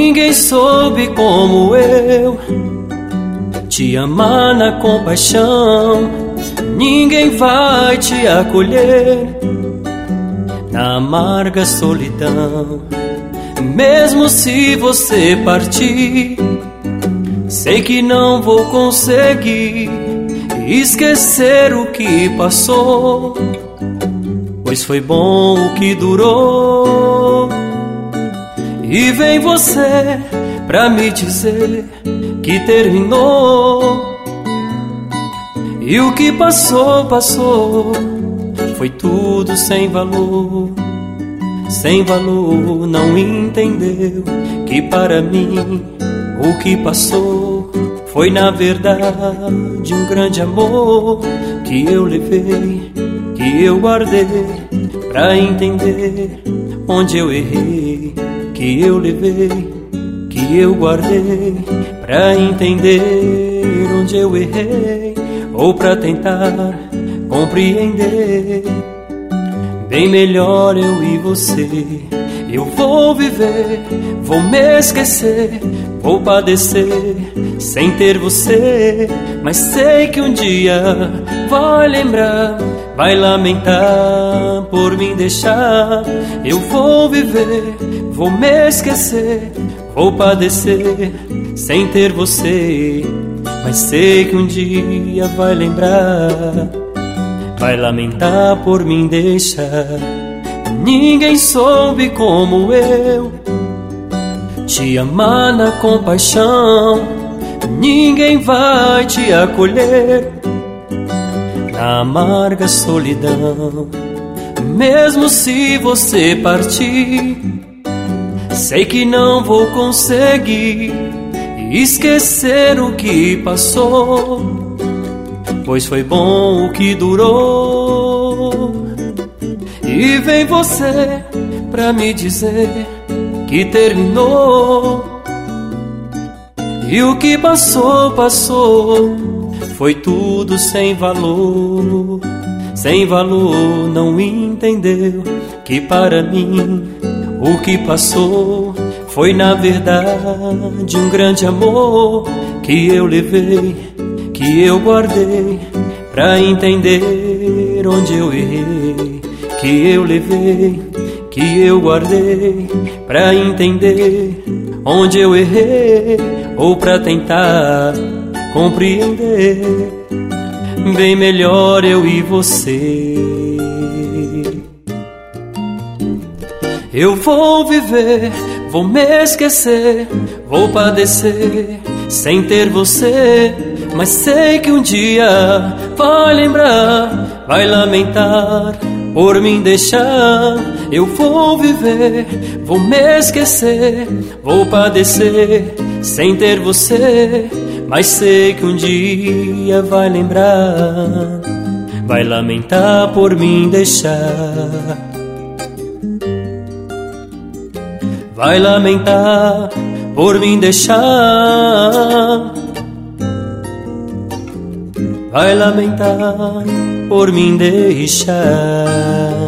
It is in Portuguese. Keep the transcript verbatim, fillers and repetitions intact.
Ninguém soube como eu te amar na compaixão. Ninguém vai te acolher na amarga solidão. Mesmo se você partir, sei que não vou conseguir esquecer o que passou, pois foi bom o que durou. E vem você pra me dizer que terminou. E o que passou, passou, foi tudo sem valor. Sem valor, não entendeu que para mim o que passou foi na verdade um grande amor que eu levei, que eu guardei pra entender onde eu errei, que eu levei, que eu guardei pra entender onde eu errei, ou pra tentar compreender. Bem melhor eu e você. Eu vou viver, vou me esquecer, vou padecer sem ter você. Mas sei que um dia vai lembrar, vai lamentar por me deixar. Eu vou viver, vou me esquecer, vou padecer sem ter você. Mas sei que um dia vai lembrar, vai lamentar por me deixar. Ninguém soube como eu te amar na compaixão. Ninguém vai te acolher na amarga solidão. Mesmo se você partir, sei que não vou conseguir esquecer o que passou, pois foi bom o que durou. E vem você pra me dizer que terminou. E o que passou, passou, foi tudo sem valor. Sem valor, não entendeu que para mim o que passou foi na verdade um grande amor que eu levei, que eu guardei pra entender onde eu errei, que eu levei, que eu guardei pra entender onde eu errei, ou pra tentar compreender. Bem melhor eu e você. Eu vou viver, vou me esquecer, vou padecer sem ter você. Mas sei que um dia vai lembrar, vai lamentar por me deixar. Eu vou viver, vou me esquecer, vou padecer sem ter você. Mas sei que um dia vai lembrar, vai lamentar por me deixar. Vai lamentar por me deixar. Vai lamentar por me deixar.